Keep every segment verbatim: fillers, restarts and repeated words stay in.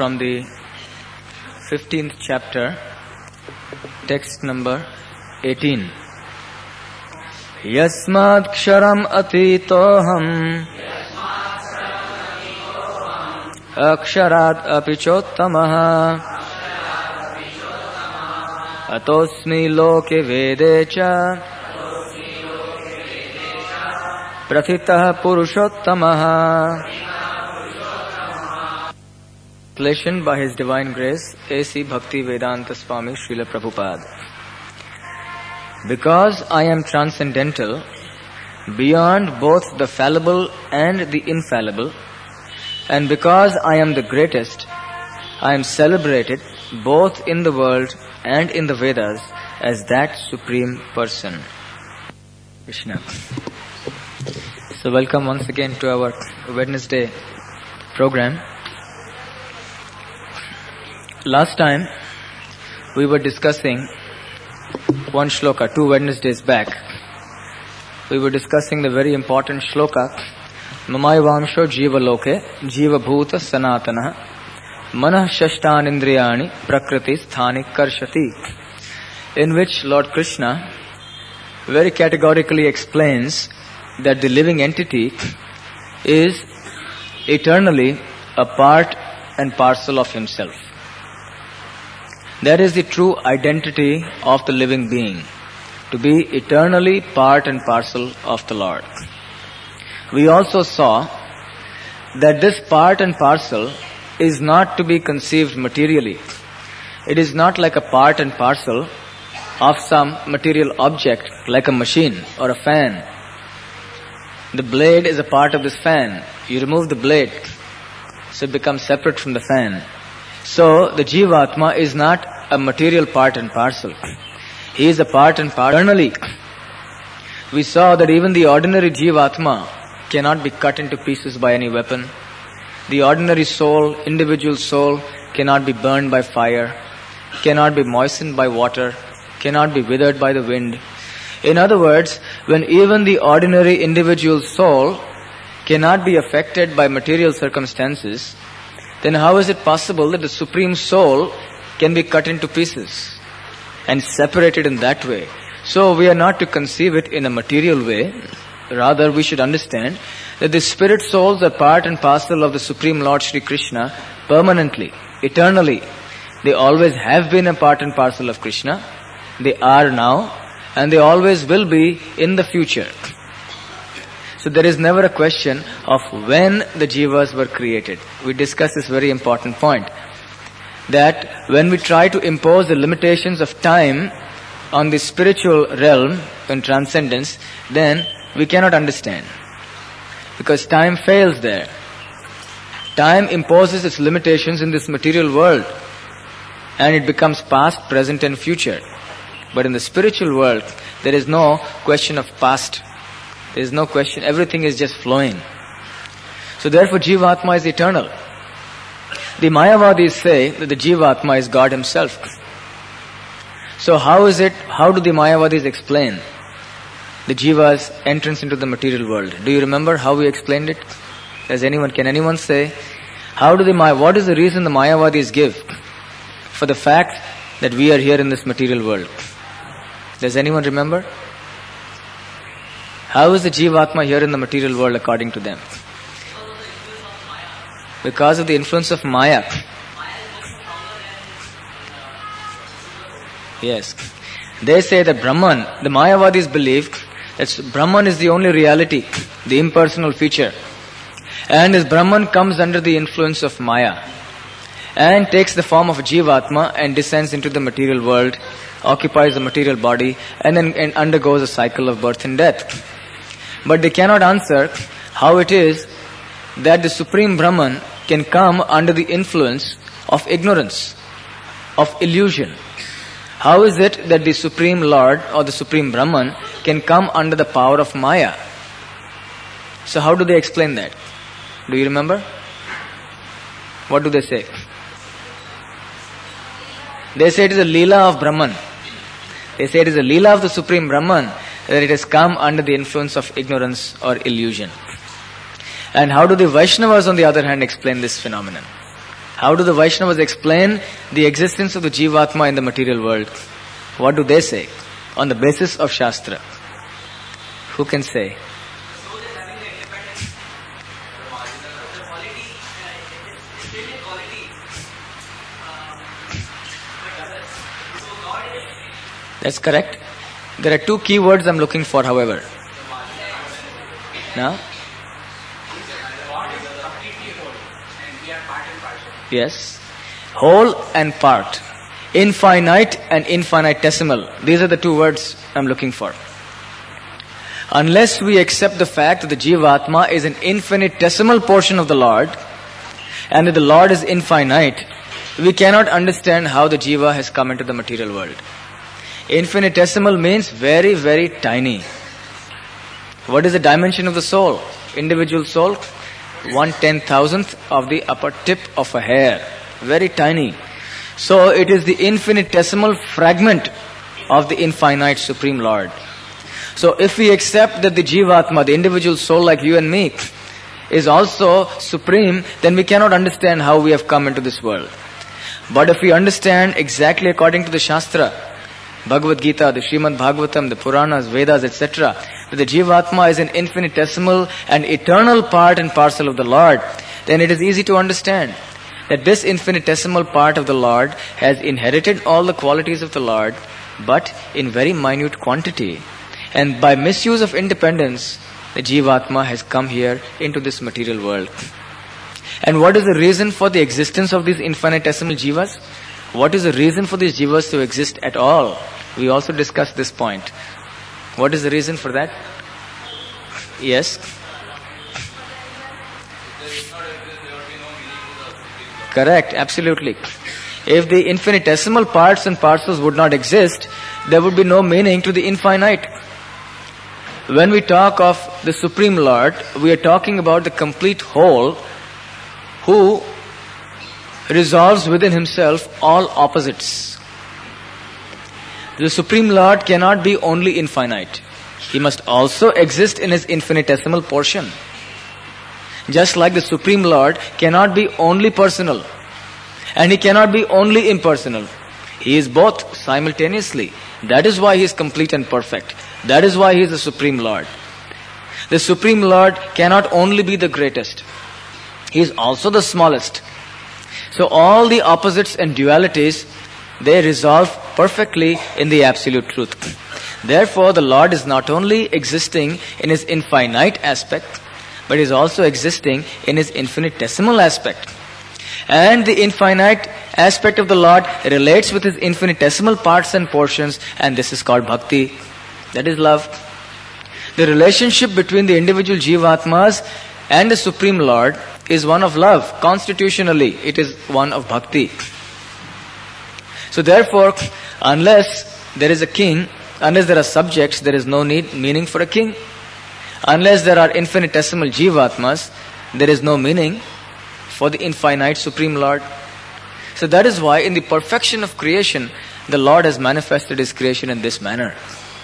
from the fifteenth chapter, text number eighteen. Yasmad ksharam atitoham aksharat apichottamaha atosmi loke vedecha prathitah purushottamaha. Translation by His Divine Grace, A C Bhakti Vedanta Swami Srila Prabhupada. Because I am transcendental, beyond both the fallible and the infallible, and because I am the greatest, I am celebrated both in the world and in the Vedas as that Supreme Person. Krishna. So welcome once again to our Wednesday program. Last time we were discussing one shloka, two Wednesdays back. We were discussing the very important shloka, Mamayavamsho Jiva Loke, Jiva Bhuta Sanatana, Manah Shashtan Indriyani, Prakriti Sthani Karshati, in which Lord Krishna very categorically explains that the living entity is eternally a part and parcel of himself. That is the true identity of the living being, to be eternally part and parcel of the Lord. We also saw that this part and parcel is not to be conceived materially. It is not like a part and parcel of some material object like a machine or a fan. The blade is a part of this fan. You remove the blade, so it becomes separate from the fan. So, the Jivatma is not a material part and parcel. He is a part and parcel eternally. We saw that even the ordinary Jivatma cannot be cut into pieces by any weapon. The ordinary soul, individual soul, cannot be burned by fire, cannot be moistened by water, cannot be withered by the wind. In other words, when even the ordinary individual soul cannot be affected by material circumstances, then how is it possible that the Supreme Soul can be cut into pieces and separated in that way? So we are not to conceive it in a material way. Rather, we should understand that the spirit souls are part and parcel of the Supreme Lord Shri Krishna permanently, eternally. They always have been a part and parcel of Krishna. They are now, and they always will be in the future. So there is never a question of when the jivas were created. We discussed this very important point, that when we try to impose the limitations of time on the spiritual realm and transcendence, then we cannot understand. Because time fails there. Time imposes its limitations in this material world, and it becomes past, present and future. But in the spiritual world, there is no question of past. There is no question. Everything is just flowing. So therefore, Jivatma is eternal. The Mayavadis say that the Jivatma is God Himself. So how is it, how do the Mayavadis explain the Jiva's entrance into the material world? Do you remember how we explained it? Does anyone, can anyone say, how do the Maya, what is the reason the Mayavadis give for the fact that we are here in this material world? Does anyone remember? How is the Jivatma here in the material world according to them? Because of the influence of Maya. Yes. They say that Brahman, the Mayavadis believe that Brahman is the only reality, the impersonal feature. And this Brahman comes under the influence of Maya and takes the form of a Jivatma and descends into the material world, occupies the material body, and then and undergoes a cycle of birth and death. But they cannot answer how it is that the Supreme Brahman can come under the influence of ignorance, of illusion. How is it that the Supreme Lord or the Supreme Brahman can come under the power of Maya? So how do they explain that? Do you remember? What do they say? They say it is a Leela of Brahman. They say it is a Leela of the Supreme Brahman that it has come under the influence of ignorance or illusion. And how do the Vaishnavas on the other hand explain this phenomenon? How do the Vaishnavas explain the existence of the Jivatma in the material world? What do they say? On the basis of Shastra. Who can say? That's correct. There are two key words I'm looking for, however. Now? Yes. Whole and part. Infinite and infinitesimal. These are the two words I'm looking for. Unless we accept the fact that the Jivatma is an infinitesimal portion of the Lord, and that the Lord is infinite, we cannot understand how the Jiva has come into the material world. Infinitesimal means very, very tiny. What is the dimension of the soul? Individual soul? One ten thousandth of the upper tip of a hair. Very tiny. So it is the infinitesimal fragment of the infinite Supreme Lord. So if we accept that the Jivatma, the individual soul like you and me, is also supreme, then we cannot understand how we have come into this world. But if we understand exactly according to the Shastra, Bhagavad Gita, the Srimad Bhagavatam, the Puranas, Vedas, et cetera, that the Jivatma is an infinitesimal and eternal part and parcel of the Lord, then it is easy to understand that this infinitesimal part of the Lord has inherited all the qualities of the Lord, but in very minute quantity. And by misuse of independence, the Jivatma has come here into this material world. And what is the reason for the existence of these infinitesimal Jivas? What is the reason for these Jivas to exist at all? We also discussed this point. What is the reason for that? Yes? Correct, absolutely. If the infinitesimal parts and parcels would not exist, there would be no meaning to the infinite. When we talk of the Supreme Lord, we are talking about the complete whole who resolves within himself all opposites. The Supreme Lord cannot be only infinite. He must also exist in his infinitesimal portion. Just like the Supreme Lord cannot be only personal, and he cannot be only impersonal. He is both simultaneously. That is why he is complete and perfect. That is why he is the Supreme Lord. The Supreme Lord cannot only be the greatest. He is also the smallest. So all the opposites and dualities, they resolve perfectly in the absolute truth. Therefore, the Lord is not only existing in his infinite aspect, but is also existing in his infinitesimal aspect. And the infinite aspect of the Lord relates with his infinitesimal parts and portions, and this is called bhakti. That is love. The relationship between the individual Jivatmas and the Supreme Lord is one of love. Constitutionally, it is one of bhakti. So therefore, unless there is a king, unless there are subjects, there is no need, meaning for a king. Unless there are infinitesimal Jivatmas, there is no meaning for the infinite Supreme Lord. So that is why in the perfection of creation, the Lord has manifested his creation in this manner.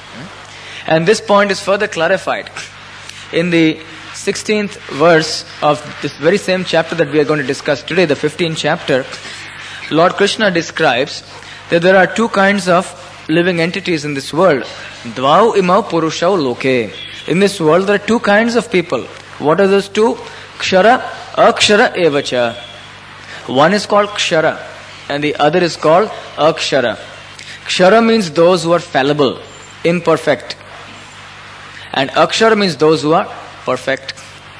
And this point is further clarified in the sixteenth verse of this very same chapter that we are going to discuss today, the fifteenth chapter. Lord Krishna describes that there are two kinds of living entities in this world. Dvau imau purushau loke. In this world there are two kinds of people. What are those two? Kshara, akshara evacha. One is called Kshara and the other is called Akshara. Kshara means those who are fallible, imperfect. And Akshara means those who are perfect.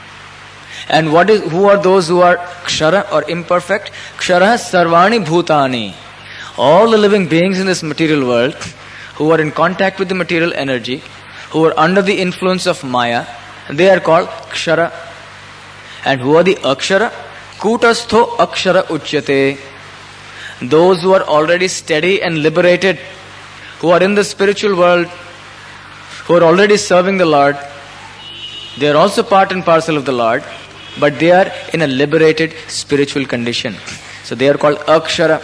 And what is who are those who are Kshara or imperfect? Kshara sarvani bhutani. All the living beings in this material world who are in contact with the material energy, who are under the influence of Maya, they are called Kshara. And who are the Akshara? Kutastho Akshara Uchyate. Those who are already steady and liberated, who are in the spiritual world, who are already serving the Lord, they are also part and parcel of the Lord, but they are in a liberated spiritual condition. So they are called Akshara.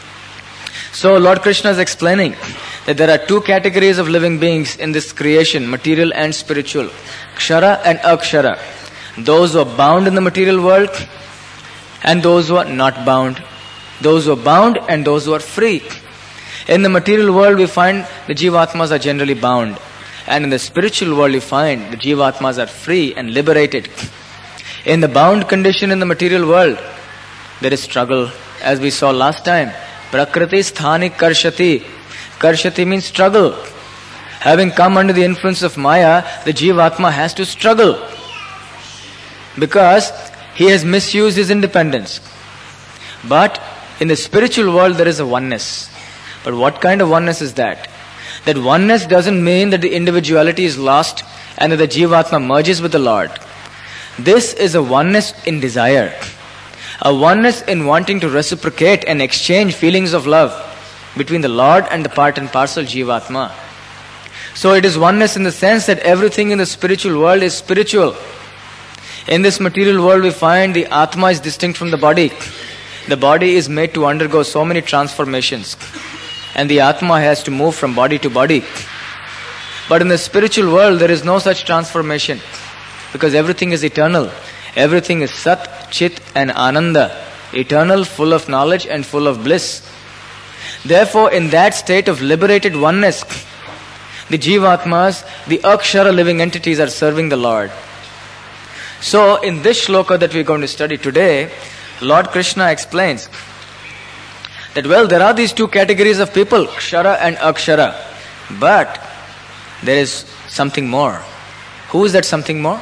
So Lord Krishna is explaining that there are two categories of living beings in this creation, material and spiritual. Kshara and Akshara. Those who are bound in the material world and those who are not bound. Those who are bound and those who are free. In the material world we find the Jivatmas are generally bound. And in the spiritual world you find the Jivatmas are free and liberated. In the bound condition in the material world, there is struggle. As we saw last time, Prakriti sthani karshati. Karshati means struggle. Having come under the influence of Maya, the Jivatma has to struggle. Because he has misused his independence. But in the spiritual world there is a oneness. But what kind of oneness is that? That oneness doesn't mean that the individuality is lost and that the Jivatma merges with the Lord. This is a oneness in desire. A oneness in wanting to reciprocate and exchange feelings of love between the Lord and the part and parcel Jivatma. So it is oneness in the sense that everything in the spiritual world is spiritual. In this material world we find the Atma is distinct from the body. The body is made to undergo so many transformations. And the Atma has to move from body to body. But in the spiritual world there is no such transformation. Because everything is eternal. Everything is Sat, Chit and Ananda. Eternal, full of knowledge and full of bliss. Therefore in that state of liberated oneness, the Jivatmas, the Akshara living entities are serving the Lord. So in this shloka that we are going to study today, Lord Krishna explains that well, there are these two categories of people, Kshara and Akshara. But there is something more. Who is that something more?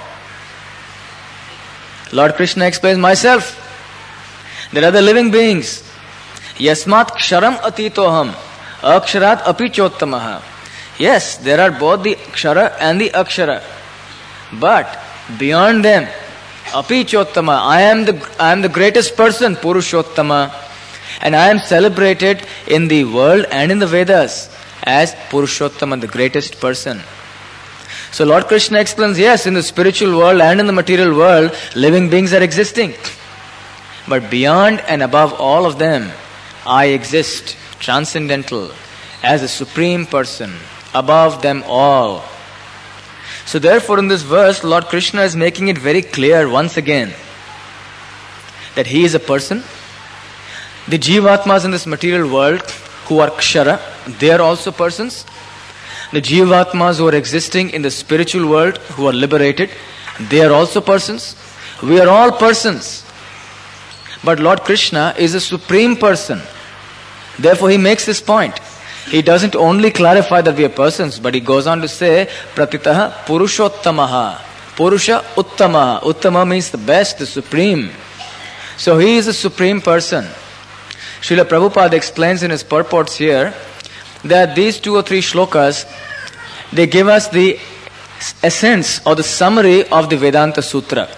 Lord Krishna explains, myself. There are the living beings. Yasmat Ksharam Atitoham Aksharat Api Chottamaha. Yes, there are both the Kshara and the Akshara. But beyond them, Api Chottama, I am the I am the greatest person, Purushottama. And I am celebrated in the world and in the Vedas as Purushottama, the greatest person. So Lord Krishna explains, yes, in the spiritual world and in the material world, living beings are existing. But beyond and above all of them, I exist, transcendental, as a supreme person, above them all. So therefore in this verse, Lord Krishna is making it very clear once again that he is a person. The Jivatmas in this material world who are Kshara, they are also persons. The Jivatmas who are existing in the spiritual world who are liberated, they are also persons. We are all persons. But Lord Krishna is a supreme person. Therefore he makes this point. He doesn't only clarify that we are persons, but he goes on to say, Pratitaha Purushottamaha. Purusha Uttamaha. Uttama means the best, the supreme. So he is a supreme person. Srila Prabhupada explains in his purports here that these two or three shlokas, they give us the essence or the summary of the Vedanta Sutra.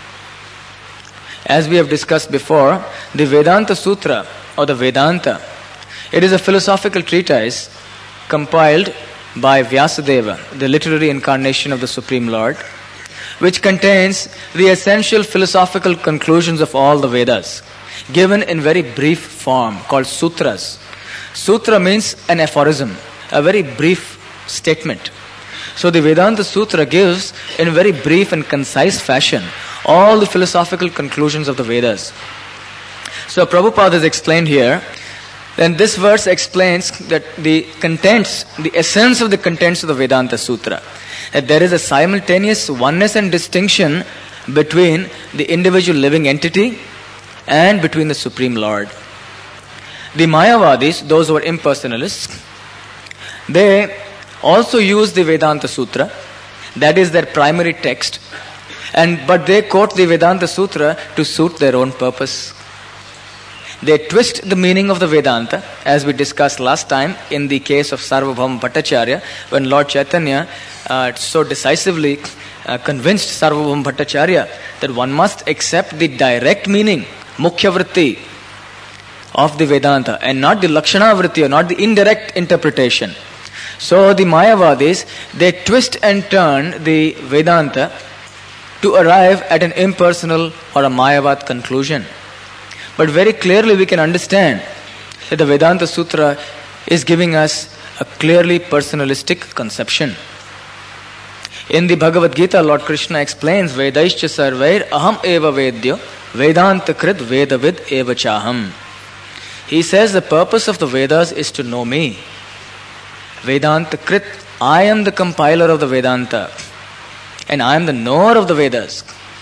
As we have discussed before, the Vedanta Sutra or the Vedanta, it is a philosophical treatise compiled by Vyasadeva, the literary incarnation of the Supreme Lord, which contains the essential philosophical conclusions of all the Vedas, given in very brief form called sutras. Sutra means an aphorism, a very brief statement. So the Vedanta Sutra gives in very brief and concise fashion all the philosophical conclusions of the Vedas. So Prabhupada has explained here, then this verse explains that the contents, the essence of the contents of the Vedanta Sutra, that there is a simultaneous oneness and distinction between the individual living entity and between the Supreme Lord. The Mayavadis, those who are impersonalists, they also use the Vedanta Sutra, that is their primary text, and but they quote the Vedanta Sutra to suit their own purpose. They twist the meaning of the Vedanta, as we discussed last time in the case of Sarvabhauma Bhattacharya, when Lord Chaitanya uh, so decisively uh, convinced Sarvabhauma Bhattacharya that one must accept the direct meaning, Mukhya Vritti, of the Vedanta and not the Lakshana Vritti or not the indirect interpretation. So the Mayavadis, they twist and turn the Vedanta to arrive at an impersonal or a Mayavad conclusion. But very clearly we can understand that the Vedanta Sutra is giving us a clearly personalistic conception. In the Bhagavad Gita, Lord Krishna explains, Vedaischa sarvair aham eva vedyo Vedanta krit vedavid evachaham. He says the purpose of the Vedas is to know me. Vedanta krit, I am the compiler of the Vedanta. And I am the knower of the Vedas.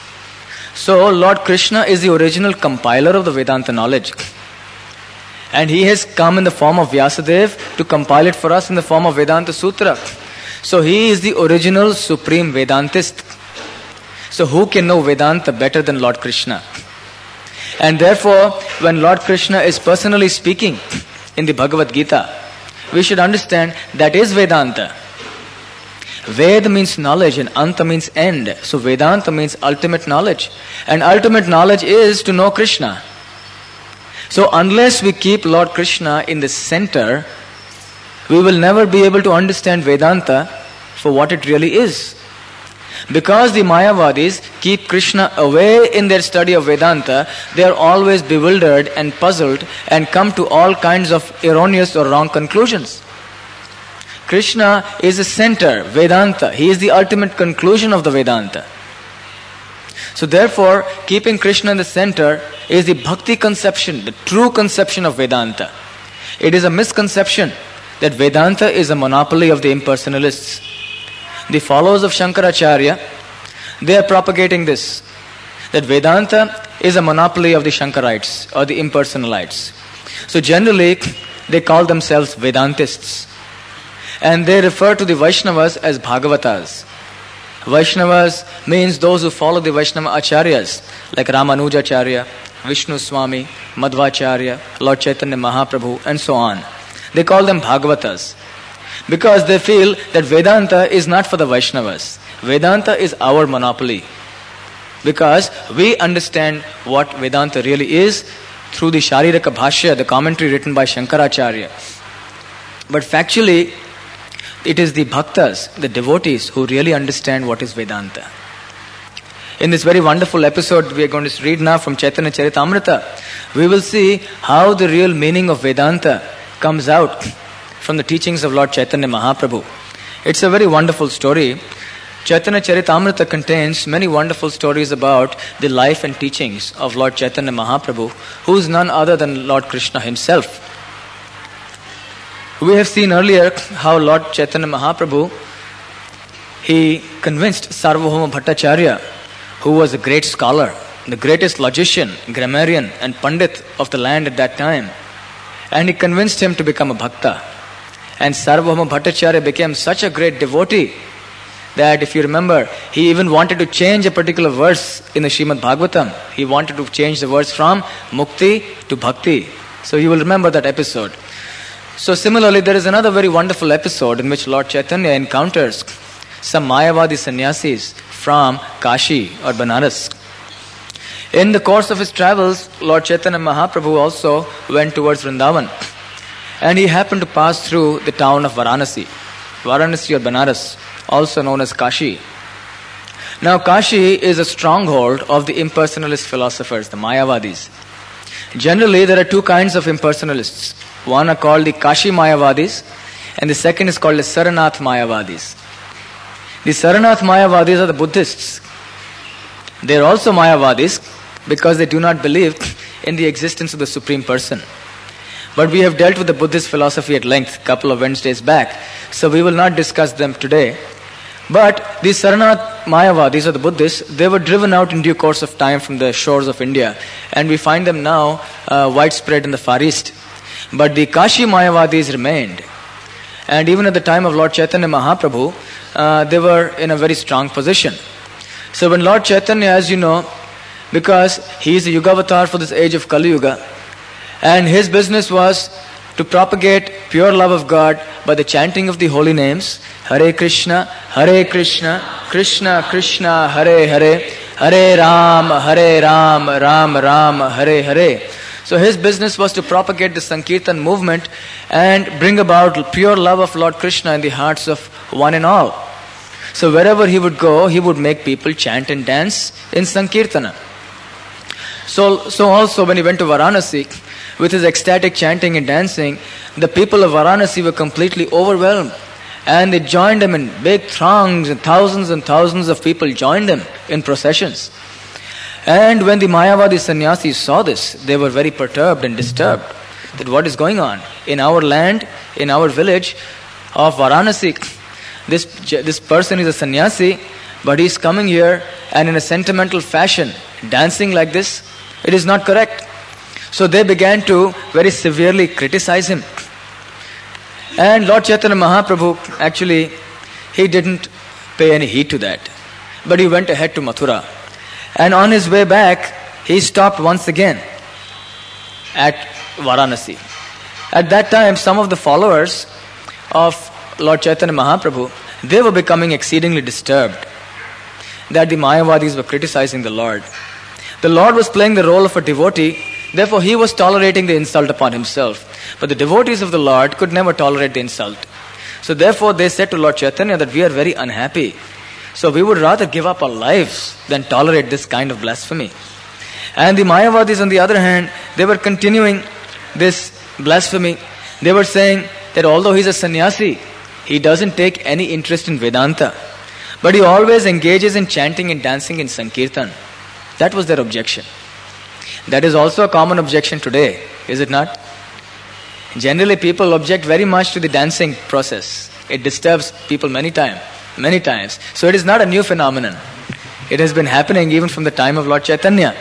So Lord Krishna is the original compiler of the Vedanta knowledge. And he has come in the form of Vyasadeva to compile it for us in the form of Vedanta Sutra. So he is the original supreme Vedantist. So who can know Vedanta better than Lord Krishna? And therefore, when Lord Krishna is personally speaking in the Bhagavad Gita, we should understand that is Vedanta. Ved means knowledge and Anta means end. So Vedanta means ultimate knowledge. And ultimate knowledge is to know Krishna. So unless we keep Lord Krishna in the center, we will never be able to understand Vedanta for what it really is. Because the Mayavadis keep Krishna away in their study of Vedanta, they are always bewildered and puzzled and come to all kinds of erroneous or wrong conclusions. Krishna is the center, Vedanta. He is the ultimate conclusion of the Vedanta. So therefore, keeping Krishna in the center is the bhakti conception, the true conception of Vedanta. It is a misconception that Vedanta is a monopoly of the impersonalists. The followers of Shankaracharya, they are propagating this, that Vedanta is a monopoly of the Shankarites or the impersonalites. So generally, they call themselves Vedantists. And they refer to the Vaishnavas as Bhagavatas. Vaishnavas means those who follow the Vaishnava Acharyas, like Ramanujacharya, Vishnu Swami, Madhvacharya, Lord Chaitanya Mahaprabhu, and so on. They call them Bhagavatas. Because they feel that Vedanta is not for the Vaishnavas. Vedanta is our monopoly. Because we understand what Vedanta really is through the Shariraka Bhashya, the commentary written by Shankaracharya. But factually, it is the bhaktas, the devotees, who really understand what is Vedanta. In this very wonderful episode we are going to read now from Chaitanya Charitamrita, we will see how the real meaning of Vedanta comes out from the teachings of Lord Chaitanya Mahaprabhu. It's a very wonderful story. Chaitanya Charitamrita contains many wonderful stories about the life and teachings of Lord Chaitanya Mahaprabhu, who is none other than Lord Krishna himself. We have seen earlier how Lord Chaitanya Mahaprabhu, he convinced Sarvabhauma Bhattacharya, who was a great scholar, the greatest logician, grammarian and pandit of the land at that time. And he convinced him to become a bhakta. And Sarvabhauma Bhattacharya became such a great devotee that, if you remember, he even wanted to change a particular verse in the Srimad Bhagavatam. He wanted to change the verse from Mukti to Bhakti. So you will remember that episode. So similarly, there is another very wonderful episode in which Lord Chaitanya encounters some Mayavadi sannyasis from Kashi or Banaras. In the course of his travels, Lord Chaitanya Mahaprabhu also went towards Vrindavan. And he happened to pass through the town of Varanasi. Varanasi or Banaras, also known as Kashi. Now Kashi is a stronghold of the impersonalist philosophers, the Mayavadis. Generally, there are two kinds of impersonalists. One are called the Kashi Mayavadis, and the second is called the Saranath Mayavadis. The Saranath Mayavadis are the Buddhists. They are also Mayavadis because they do not believe in the existence of the Supreme Person. But we have dealt with the Buddhist philosophy at length a couple of Wednesdays back, so we will not discuss them today. But these Saranath Mayavadis, or the Buddhists, they were driven out in due course of time from the shores of India, and we find them now uh, widespread in the Far East. But the Kashi Mayavadis remained. And even at the time of Lord Chaitanya Mahaprabhu, uh, they were in a very strong position. So when Lord Chaitanya, as you know, because he is a Yugavatar for this age of Kali Yuga, and his business was to propagate pure love of God by the chanting of the holy names, Hare Krishna, Hare Krishna, Krishna Krishna, Hare Hare, Hare Ram, Hare Ram, Ram Ram, Hare Hare. So his business was to propagate the Sankirtan movement and bring about pure love of Lord Krishna in the hearts of one and all. So wherever he would go, he would make people chant and dance in Sankirtana. So, so also when he went to Varanasi, with his ecstatic chanting and dancing, the people of Varanasi were completely overwhelmed. And they joined him in big throngs, and thousands and thousands of people joined him in processions. And when the Mayavadi sannyasis saw this, they were very perturbed and disturbed. That what is going on? In our land, in our village of Varanasi, this, this person is a sannyasi, but he is coming here and in a sentimental fashion, dancing like this. It is not correct. So they began to very severely criticize him. And Lord Chaitanya Mahaprabhu, actually, he didn't pay any heed to that. But he went ahead to Mathura. And on his way back, he stopped once again at Varanasi. At that time, some of the followers of Lord Chaitanya Mahaprabhu, they were becoming exceedingly disturbed that the Mayavadis were criticizing the Lord. The Lord was playing the role of a devotee, therefore he was tolerating the insult upon himself. But the devotees of the Lord could never tolerate the insult. So therefore they said to Lord Chaitanya that we are very unhappy. So we would rather give up our lives than tolerate this kind of blasphemy. And the Mayavadis on the other hand, they were continuing this blasphemy. They were saying that although he is a sannyasi, he doesn't take any interest in Vedanta. But he always engages in chanting and dancing in Sankirtan. That was their objection. That is also a common objection today, is it not? Generally people object very much to the dancing process. It disturbs people many times. Many times. So it is not a new phenomenon. It has been happening even from the time of Lord Chaitanya.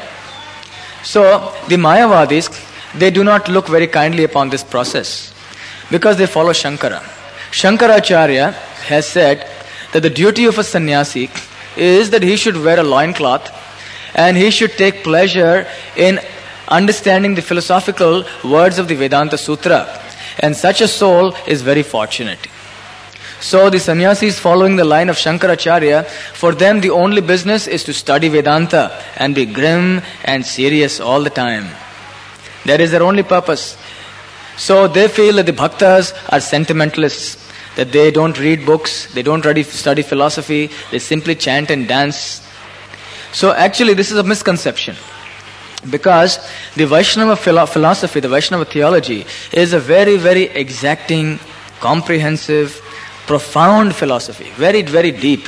So the Mayavadis, they do not look very kindly upon this process because they follow Shankara. Shankaracharya has said that the duty of a sannyasi is that he should wear a loincloth and he should take pleasure in understanding the philosophical words of the Vedanta Sutra. And such a soul is very fortunate. So the sannyasis following the line of Shankaracharya, for them the only business is to study Vedanta and be grim and serious all the time. That is their only purpose. So they feel that the bhaktas are sentimentalists, that they don't read books, they don't study philosophy, they simply chant and dance. So actually this is a misconception. Because the Vaishnava philo- philosophy, the Vaishnava theology is a very, very exacting, comprehensive, profound philosophy, very, very deep.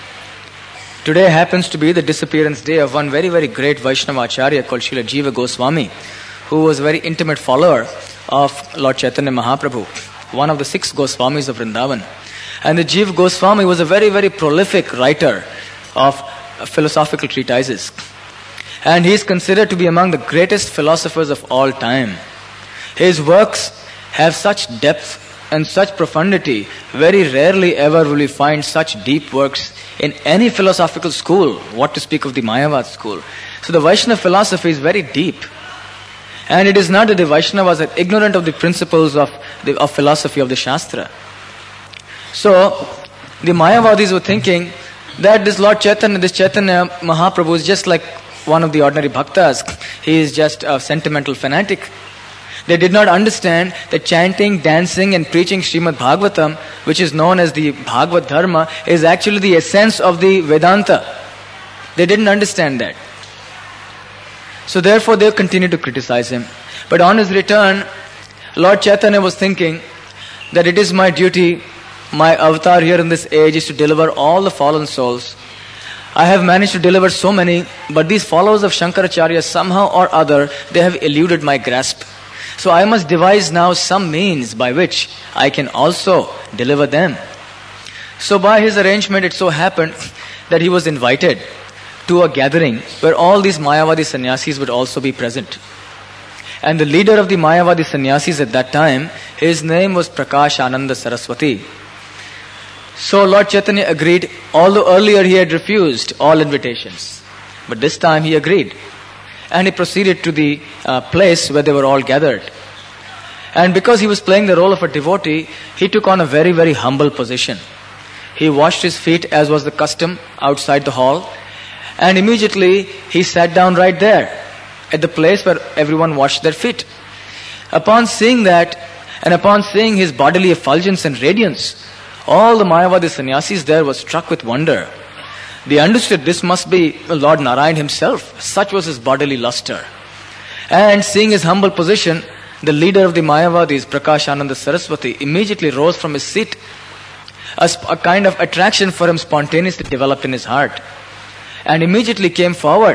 Today happens to be the disappearance day of one very, very great Vaishnava Acharya called Srila Jiva Goswami, who was a very intimate follower of Lord Chaitanya Mahaprabhu, one of the six Goswamis of Vrindavan. And the Jiva Goswami was a very, very prolific writer of philosophical treatises. And he is considered to be among the greatest philosophers of all time. His works have such depth and such profundity. Very rarely ever will we find such deep works in any philosophical school, what to speak of the Mayavad school. So the Vaishnava philosophy is very deep. And it is not that the Vaishnavas are ignorant of the principles of, the, of philosophy of the Shastra. So the Mayavadis were thinking that this Lord Chaitanya, this Chaitanya Mahaprabhu is just like one of the ordinary bhaktas. He is just a sentimental fanatic. They did not understand that chanting, dancing and preaching Srimad Bhagavatam, which is known as the Bhagavad Dharma, is actually the essence of the Vedanta. They didn't understand that. So therefore they continued to criticize him. But on his return, Lord Chaitanya was thinking that it is my duty, my avatar here in this age is to deliver all the fallen souls. I have managed to deliver so many, but these followers of Shankaracharya somehow or other, they have eluded my grasp. So I must devise now some means by which I can also deliver them. So by his arrangement it so happened that he was invited to a gathering where all these Mayavadi sannyasis would also be present. And the leader of the Mayavadi sannyasis at that time, his name was Prakash Ananda Saraswati. So Lord Chaitanya agreed, although earlier he had refused all invitations. But this time he agreed. And he proceeded to the uh, place where they were all gathered. And because he was playing the role of a devotee, he took on a very, very humble position. He washed his feet as was the custom outside the hall. And immediately he sat down right there at the place where everyone washed their feet. Upon seeing that, and upon seeing his bodily effulgence and radiance, all the Mayavadi sannyasis there were struck with wonder. They understood this must be Lord Narayan himself. Such was his bodily luster. And seeing his humble position, the leader of the Mayavadis, Prakash Ananda Saraswati, immediately rose from his seat. A, sp- a kind of attraction for him spontaneously developed in his heart. And immediately came forward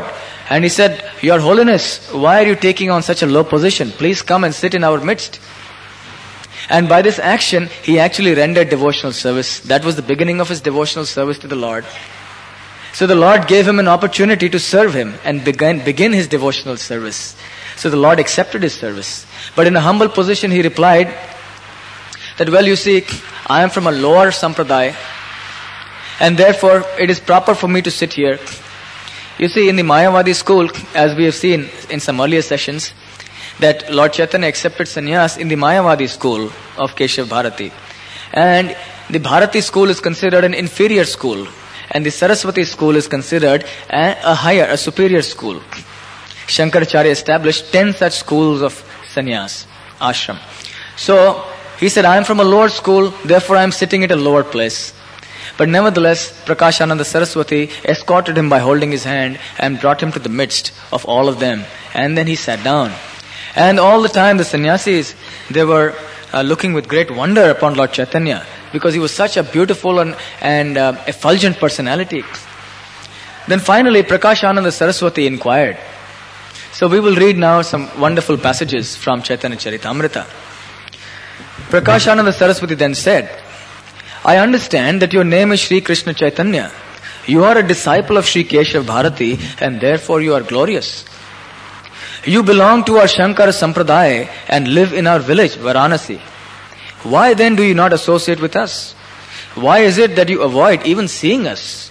And he said, Your Holiness, why are you taking on such a low position? Please come and sit in our midst. And by this action, he actually rendered devotional service. That was the beginning of his devotional service to the Lord. So the Lord gave him an opportunity to serve him and begin, begin his devotional service. So the Lord accepted his service. But in a humble position, he replied that, well, you see, I am from a lower sampradaya, and therefore it is proper for me to sit here. You see, in the Mayavadi school, as we have seen in some earlier sessions, that Lord Chaitanya accepted sannyas in the Mayavadi school of Keshav Bharati. And the Bharati school is considered an inferior school, and the Saraswati school is considered a, a higher, a superior school. Shankaracharya established ten such schools of sannyas, ashram. So, he said, I am from a lower school, therefore I am sitting at a lower place. But nevertheless, Prakashananda Saraswati escorted him by holding his hand and brought him to the midst of all of them. And then he sat down. And all the time the sannyasis, they were uh, looking with great wonder upon Lord Chaitanya, because he was such a beautiful and, and uh, effulgent personality. Then finally Prakashananda Saraswati inquired. So we will read now some wonderful passages from Chaitanya Charitamrita. Prakashananda Saraswati then said, I understand that your name is Sri Krishna Chaitanya. You are a disciple of Sri Keshav Bharati, and therefore you are glorious. You belong to our Shankara Sampradaya and live in our village, Varanasi. Why then do you not associate with us? Why is it that you avoid even seeing us?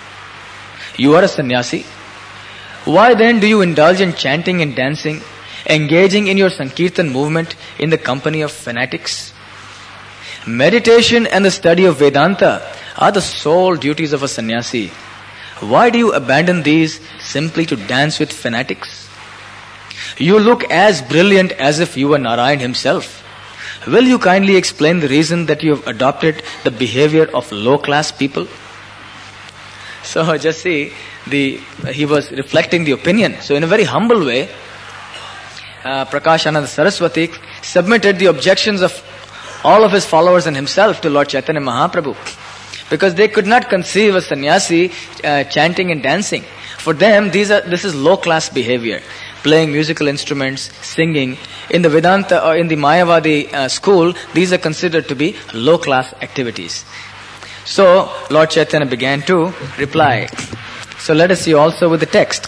You are a sannyasi. Why then do you indulge in chanting and dancing, engaging in your Sankirtan movement in the company of fanatics? Meditation and the study of Vedanta are the sole duties of a sannyasi. Why do you abandon these simply to dance with fanatics? You look as brilliant as if you were Narayan himself. Will you kindly explain the reason that you have adopted the behavior of low-class people? So just see, the he was reflecting the opinion. So in a very humble way, uh, Prakashananda Saraswati submitted the objections of all of his followers and himself to Lord Chaitanya Mahaprabhu, because they could not conceive a sannyasi uh, chanting and dancing. For them, these are this is low-class behavior. Playing musical instruments, singing. In the Vedanta or in the Mayavadi uh, school, these are considered to be low-class activities. So, Lord Chaitanya began to reply. So let us see also with the text.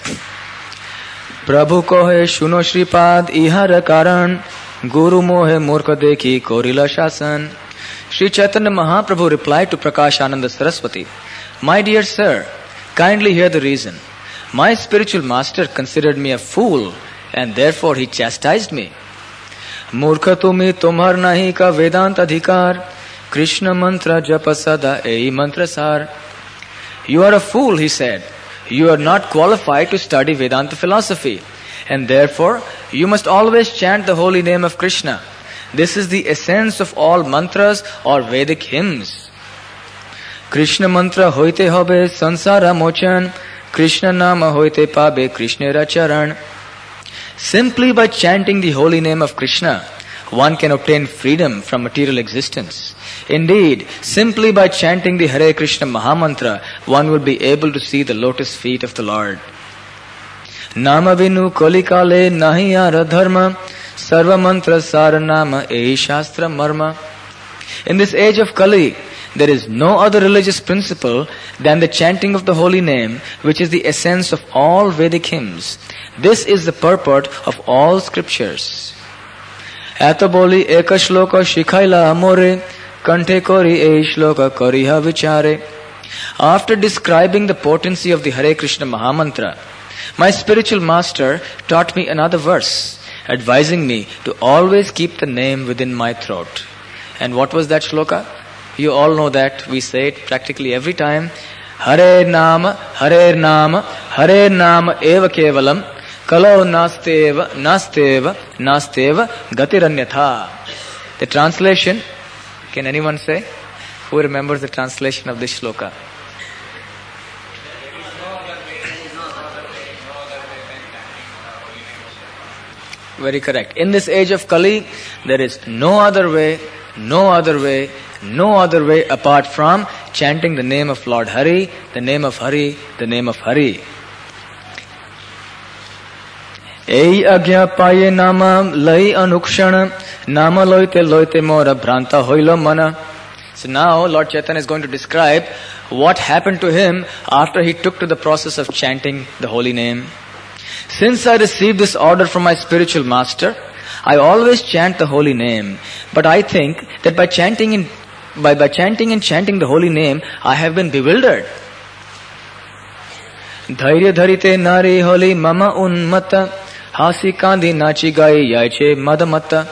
Prabhu kohe shuno Shripad ihar karan Guru mohe murkha dekhi korila shasan. Sri Chaitanya Mahaprabhu replied to Prakashananda Saraswati, My dear sir, kindly hear the reason. My spiritual master considered me a fool, and therefore he chastised me. Murkha tumi tumhar nahi ka Vedanta adhikar, Krishna mantra japa sada ei mantra sar. You are a fool, he said. You are not qualified to study Vedanta philosophy, and therefore you must always chant the holy name of Krishna. This is the essence of all mantras or Vedic hymns. Krishna mantra hoite hobe sansara mochan, Krishna nama hoite pabe Krishnera charan. Simply by chanting the holy name of Krishna, one can obtain freedom from material existence. Indeed, simply by chanting the Hare Krishna Mahamantra, one will be able to see the lotus feet of the Lord. Nama vinu kolikale nahi ara dharma, sarva mantra sara nama ei shastra marma. In this age of Kali, there is no other religious principle than the chanting of the holy name, which is the essence of all Vedic hymns. This is the purport of all scriptures. Ato boli eka shloka shikhaila amore, kante kori ei shloka koriha vichare. After describing the potency of the Hare Krishna Mahamantra, my spiritual master taught me another verse, advising me to always keep the name within my throat. And what was that shloka? You all know that. We say it practically every time. Hare Nama, Hare Nama, Hare Nama eva kevalam, kalo nasteva, nasteva, nasteva, gatiranyatha. The translation, can anyone say? Who remembers the translation of this shloka? Very correct. In this age of Kali, there is no other way, no other way, no other way apart from chanting the name of Lord Hari, the name of Hari, the name of Hari. Ei agya paye nama lai anukshana nama loite loite mora bhranta hoilo mana. So now Lord Chaitanya is going to describe what happened to him after he took to the process of chanting the holy name. Since I received this order from my spiritual master, I always chant the holy name. But I think that by chanting in, by, by chanting and chanting the holy name, I have been bewildered. Dhairya dharite nari holi mama unmata hasi kandi nachi gai yaiche madamata.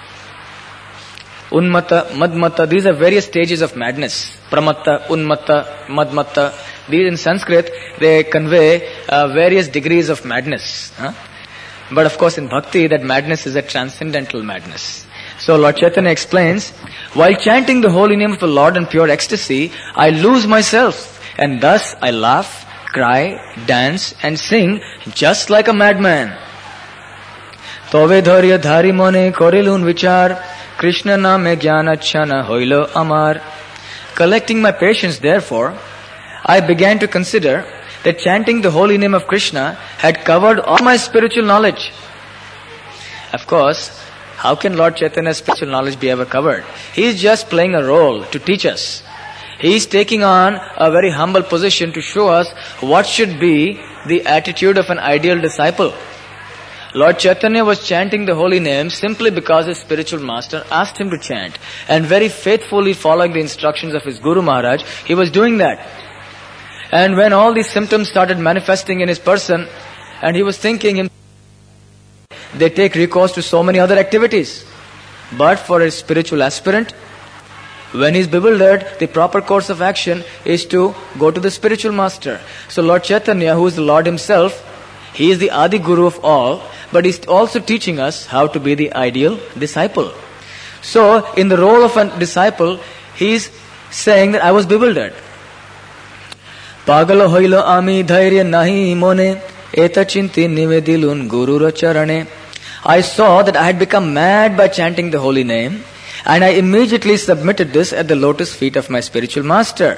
Unmata, madmata, these are various stages of madness. Pramatta, unmata, madmata. These in Sanskrit, they convey uh, various degrees of madness. Huh? But of course in bhakti, that madness is a transcendental madness. So Lord Chaitanya explains, while chanting the holy name of the Lord in pure ecstasy, I lose myself. And thus I laugh, cry, dance and sing just like a madman. Tove dharya dhari mone korilun vichar Krishna name jnana chana hoilo amar. Collecting my patience, therefore, I began to consider that chanting the holy name of Krishna had covered all my spiritual knowledge. Of course, how can Lord Chaitanya's spiritual knowledge be ever covered? He is just playing a role to teach us. He is taking on a very humble position to show us what should be the attitude of an ideal disciple. Lord Chaitanya was chanting the holy name simply because his spiritual master asked him to chant. And very faithfully following the instructions of his Guru Maharaj, he was doing that. And when all these symptoms started manifesting in his person, and he was thinking, they take recourse to so many other activities. But for a spiritual aspirant, when he is bewildered, the proper course of action is to go to the spiritual master. So Lord Chaitanya, who is the Lord himself, he is the Adi Guru of all, but he's also teaching us how to be the ideal disciple. So, in the role of a disciple, he's saying that I was bewildered. Pagala hoilo ami dhairya nahi mone eta chinti nivedilun gurura charane. I saw that I had become mad by chanting the holy name, and I immediately submitted this at the lotus feet of my spiritual master.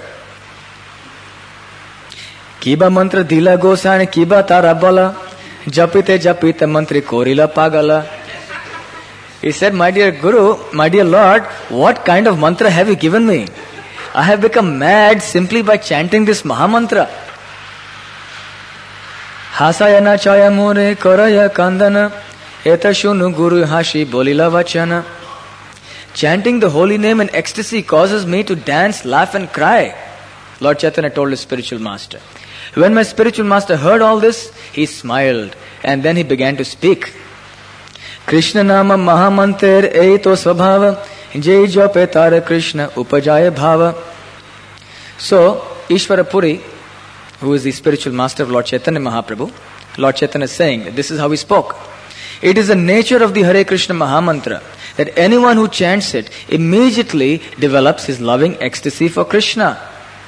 Kiba mantra dila gosane kiba tarabala japite japite mantri korila pagala. He said, my dear Guru, my dear Lord, what kind of mantra have you given me? I have become mad simply by chanting this Mahamantra. Hasayana chaya more koraya kandana eta shunu guru hashi bolila vachana. Chanting the holy name in ecstasy causes me to dance, laugh and cry. Lord Chaitanya told his spiritual master. When my spiritual master heard all this, he smiled and then he began to speak. Krishna nama mahamantir eito svabhava jai jape tara Krishna upajaya bhava. So, Ishvara Puri, who is the spiritual master of Lord Chaitanya Mahaprabhu, Lord Chaitanya is saying that this is how he spoke. It is the nature of the Hare Krishna Mahamantra that anyone who chants it immediately develops his loving ecstasy for Krishna.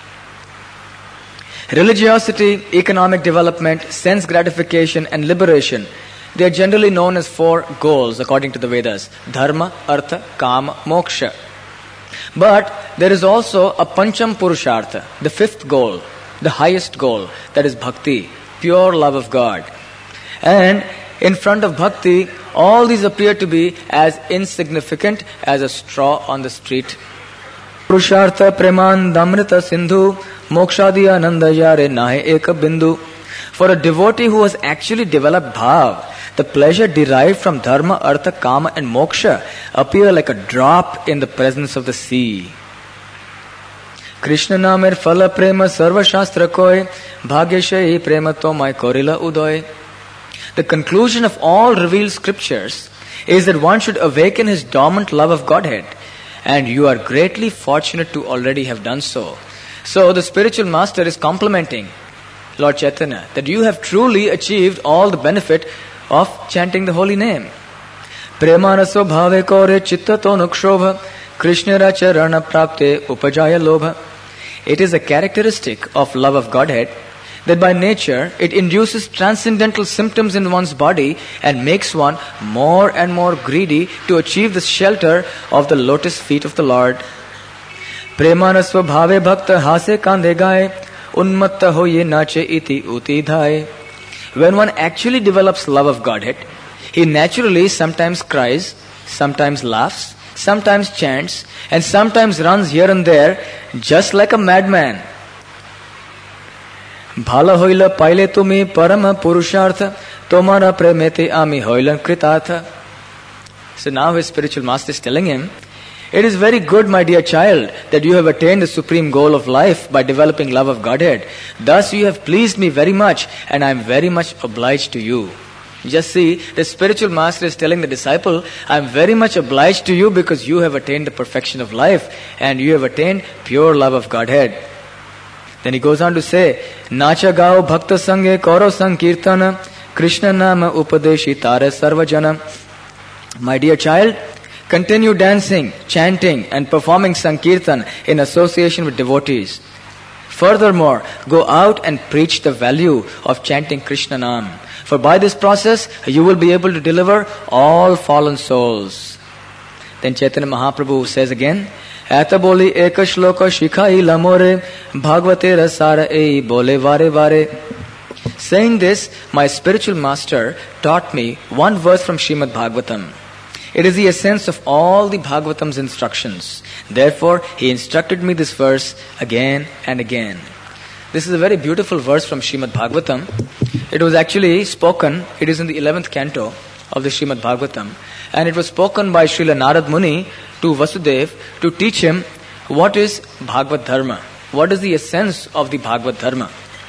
Religiosity, economic development, sense gratification and liberation, they are generally known as four goals according to the Vedas. Dharma, Artha, Kama, Moksha. But there is also a Pancham Purushartha, the fifth goal, the highest goal, that is Bhakti, pure love of God. And in front of Bhakti, all these appear to be as insignificant as a straw on the street. Purushartha Preman Damrita Sindhu Mokshadi Ananda Yare Nahe Eka Bindu. For a devotee who has actually developed bhav, the pleasure derived from dharma, artha, kama and moksha appear like a drop in the presence of the sea. Krishna namer phala prema sarva shastra koi bhagyashayi prema tomai korila udoy. The conclusion of all revealed scriptures is that one should awaken his dormant love of Godhead, and you are greatly fortunate to already have done so. So the spiritual master is complimenting Lord Chaitanya that you have truly achieved all the benefit of chanting the holy name. Premanaso bhave kore chitta tonukshobha Krishna racharana prapte upajaya lobha. It is a characteristic of love of Godhead that by nature it induces transcendental symptoms in one's body and makes one more and more greedy to achieve the shelter of the lotus feet of the Lord. Premanasva bhave bhakta hase kande gaye unmatta hoye nache iti uti dhaye. when one actually develops love of Godhead, he naturally sometimes cries, sometimes laughs, sometimes chants, and sometimes runs here and there just like a madman. Bhala hoila paile tumi parama purushartha, tomara premete ami hoilan kritartha. So now his spiritual master is telling him, it is very good, my dear child, that you have attained the supreme goal of life by developing love of Godhead. Thus you have pleased me very much, and I am very much obliged to you. Just see, the spiritual master is telling the disciple, I am very much obliged to you because you have attained the perfection of life, and you have attained pure love of Godhead. Then he goes on to say, Nacha gao bhakta sange koro sankirtana, Krishna nama upadeshi tare sarvajana. My dear child, continue dancing, chanting and performing Sankirtan in association with devotees. Furthermore, go out and preach the value of chanting Krishna Nam. For by this process, you will be able to deliver all fallen souls. Then Chaitanya Mahaprabhu says again, Aita boli eka shloka shikhai lamore, bhagavate rasara ei bole vare vare. Saying this, my spiritual master taught me one verse from Srimad Bhagavatam. It is the essence of all the Bhagavatam's instructions. Therefore, he instructed me this verse again and again. This is a very beautiful verse from Srimad Bhagavatam. It was actually spoken, it is in the eleventh canto of the Srimad Bhagavatam. And it was spoken by Srila Narad Muni to Vasudev to teach him what is Bhagavad Dharma. What is the essence of the Bhagavad Dharma?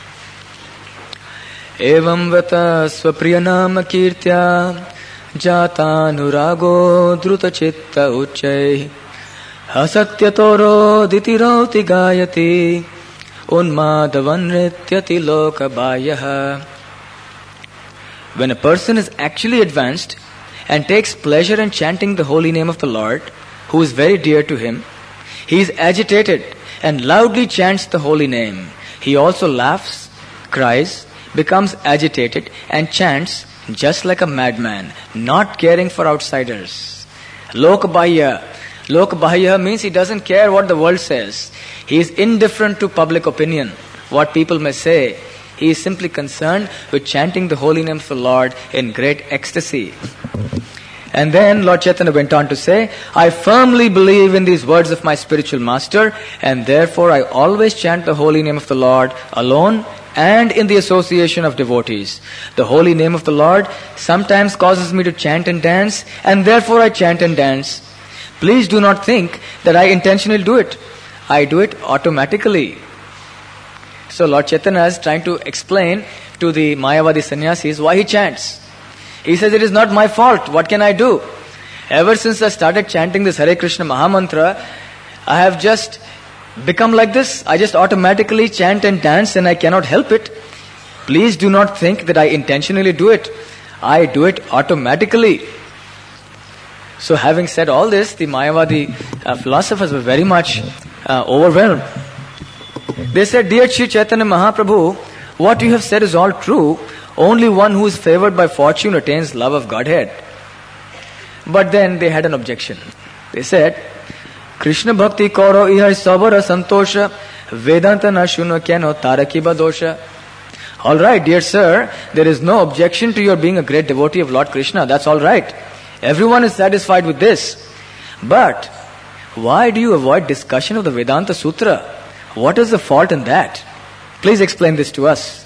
Evam vata swapriyanam kirtya Jata nurago druta chitta uchai Hasatya toro ditirauti gayati Unmadavan rityati lokabayaha. When a person is actually advanced and takes pleasure in chanting the holy name of the Lord, who is very dear to him, he is agitated and loudly chants the holy name. He also laughs, cries, becomes agitated and chants just like a madman, not caring for outsiders. Lokabahya. Lokabahya means he doesn't care what the world says. He is indifferent to public opinion, what people may say. He is simply concerned with chanting the holy name of the Lord in great ecstasy. And then Lord Chaitanya went on to say, I firmly believe in these words of my spiritual master, and therefore I always chant the holy name of the Lord alone and in the association of devotees. The holy name of the Lord sometimes causes me to chant and dance, and therefore I chant and dance. Please do not think that I intentionally do it. I do it automatically. So Lord Chaitanya is trying to explain to the Mayavadi sannyasis why he chants. He says, it is not my fault. What can I do? Ever since I started chanting this Hare Krishna Mahamantra, I have just become like this. I just automatically chant and dance and I cannot help it. Please do not think that I intentionally do it. I do it automatically. So having said all this, the Mayavadi uh, philosophers were very much uh, overwhelmed. They said, Dear Shri Chaitanya Mahaprabhu, what you have said is all true. Only one who is favored by fortune attains love of Godhead. But then they had an objection. They said, Krishna Bhakti Koro Ihar Sabara Santosha Vedanta Nashuna Keno Tarakiba Dosha. Alright, dear sir, there is no objection to your being a great devotee of Lord Krishna. That's alright. Everyone is satisfied with this. But why do you avoid discussion of the Vedanta Sutra? What is the fault in that? Please explain this to us.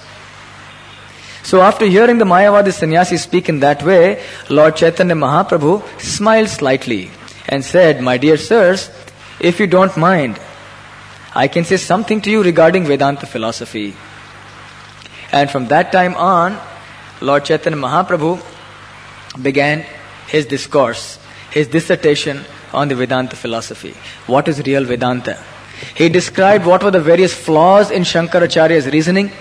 So after hearing the Mayavadi sannyasi speak in that way, Lord Chaitanya Mahaprabhu smiled slightly and said, My dear sirs, if you don't mind, I can say something to you regarding Vedanta philosophy. And from that time on, Lord Chaitanya Mahaprabhu began his discourse, his dissertation on the Vedanta philosophy. What is real Vedanta? He described what were the various flaws in Shankaracharya's reasoning.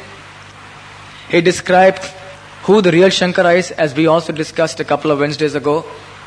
He described who the real Shankara is, as we also discussed a couple of Wednesdays ago.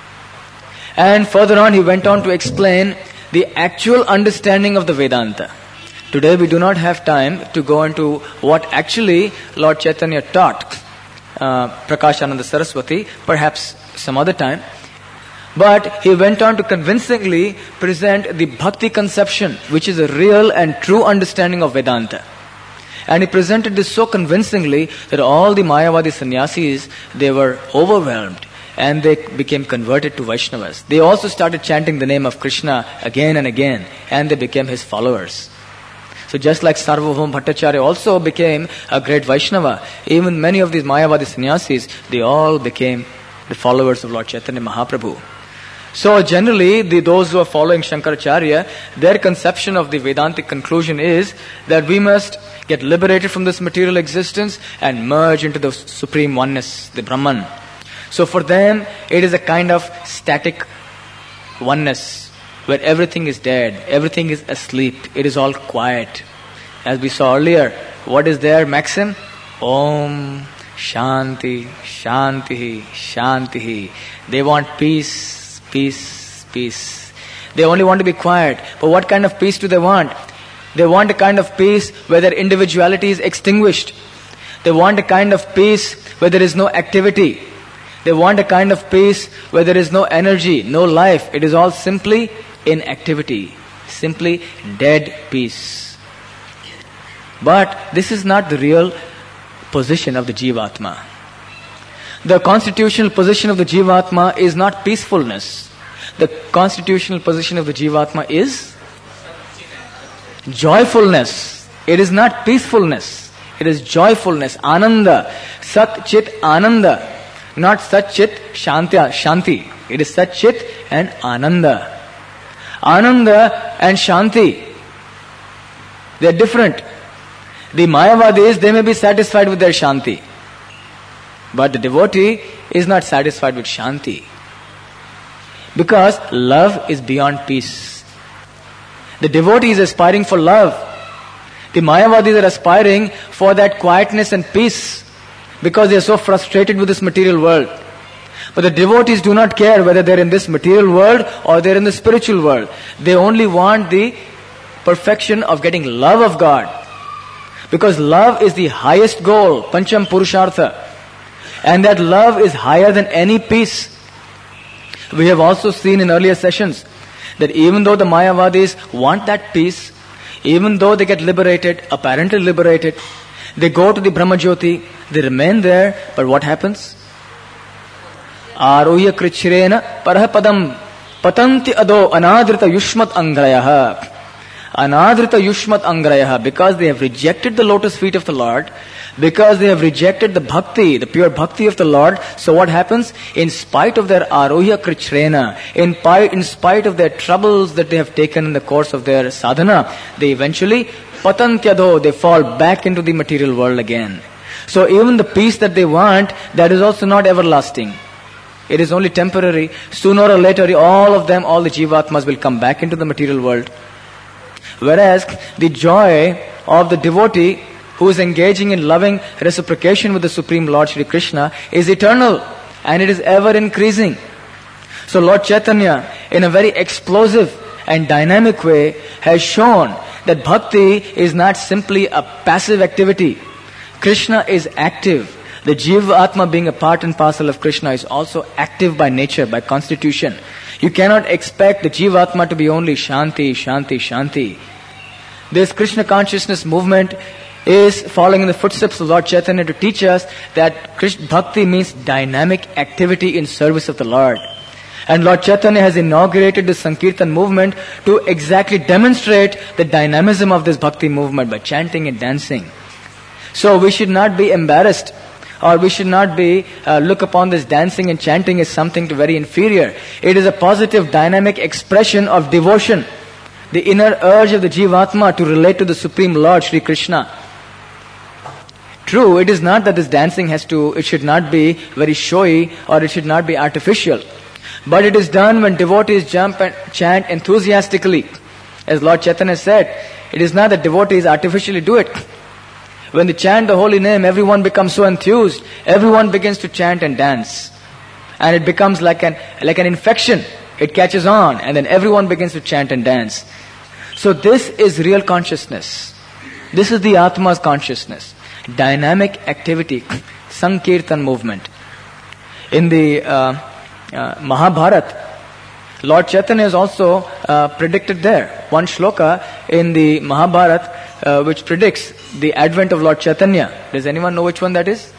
And further on, he went on to explain the actual understanding of the Vedanta. Today we do not have time to go into what actually Lord Chaitanya taught uh, Prakashananda Saraswati, perhaps some other time. But he went on to convincingly present the bhakti conception, which is a real and true understanding of Vedanta. And he presented this so convincingly that all the Mayavadi sannyasis, they were overwhelmed and they became converted to Vaishnavas. They also started chanting the name of Krishna again and again, and they became his followers. So just like Sarvabhauma Bhattacharya also became a great Vaishnava, even many of these Mayavadi sannyasis, they all became the followers of Lord Chaitanya Mahaprabhu. So generally, the, those who are following Shankaracharya, their conception of the Vedantic conclusion is that we must get liberated from this material existence and merge into the supreme oneness, the Brahman. So for them, it is a kind of static oneness where everything is dead, everything is asleep, it is all quiet. As we saw earlier, what is their maxim? Om Shanti, Shanti, Shanti. They want peace, peace, peace. They only want to be quiet. But what kind of peace do they want? They want a kind of peace where their individuality is extinguished. They want a kind of peace where there is no activity. They want a kind of peace where there is no energy, no life. It is all simply inactivity, simply dead peace. But this is not the real position of the Jivatma. The constitutional position of the Jivatma is not peacefulness. The constitutional position of the Jivatma is joyfulness. It is not peacefulness. It is joyfulness, Ananda, Sat Chit Ananda. Not Sat Chit Shantya, Shanti. It is Sat Chit and Ananda. Ananda and Shanti, they are different. The Mayavadis, they may be satisfied with their Shanti. But the devotee is not satisfied with Shanti. Because love is beyond peace. The devotee is aspiring for love. The Mayavadis are aspiring for that quietness and peace because they are so frustrated with this material world. But the devotees do not care whether they are in this material world or they are in the spiritual world. They only want the perfection of getting love of God. Because love is the highest goal, Pancham Purushartha. And that love is higher than any peace. We have also seen in earlier sessions that even though the Mayavadis want that peace, even though they get liberated, apparently liberated, they go to the Brahmajyoti, they remain there, but what happens? Arohya krichrena parapadam patanti ado anadrita yushmat angrayaha. Anadrita yushmat angrayaha. Because they have rejected the lotus feet of the Lord, because they have rejected the bhakti, the pure bhakti of the Lord, so what happens? In spite of their arohya krichrena, in, in spite of their troubles that they have taken in the course of their sadhana, they eventually patantyado, they fall back into the material world again. So even the peace that they want, that is also not everlasting. It is only temporary. Sooner or later, all of them, all the Jivatmas will come back into the material world. Whereas the joy of the devotee who is engaging in loving reciprocation with the Supreme Lord Shri Krishna is eternal and it is ever increasing. So Lord Chaitanya, in a very explosive and dynamic way, has shown that bhakti is not simply a passive activity. Krishna is active. The Jiva Atma, being a part and parcel of Krishna, is also active by nature, by constitution. You cannot expect the Jiva Atma to be only Shanti, Shanti, Shanti. This Krishna consciousness movement is following in the footsteps of Lord Chaitanya to teach us that Krishna bhakti means dynamic activity in service of the Lord. And Lord Chaitanya has inaugurated the Sankirtan movement to exactly demonstrate the dynamism of this bhakti movement by chanting and dancing. So we should not be embarrassed, or we should not be uh, look upon this dancing and chanting as something to very inferior. It is a positive, dynamic expression of devotion, the inner urge of the Jivatma to relate to the Supreme Lord Shri Krishna. True, it is not that this dancing has to, it should not be very showy or it should not be artificial. But it is done when devotees jump and chant enthusiastically. As Lord Chaitanya said, it is not that devotees artificially do it. When they chant the holy name, everyone becomes so enthused. Everyone begins to chant and dance. And it becomes like an, like an infection. It catches on and then everyone begins to chant and dance. So this is real consciousness. This is the Atma's consciousness. Dynamic activity, Sankirtan movement. In the uh, uh, Mahabharata, Lord Chaitanya is also uh, predicted there. One shloka in the Mahabharata uh, which predicts the advent of Lord Chaitanya. Does anyone know which one that is?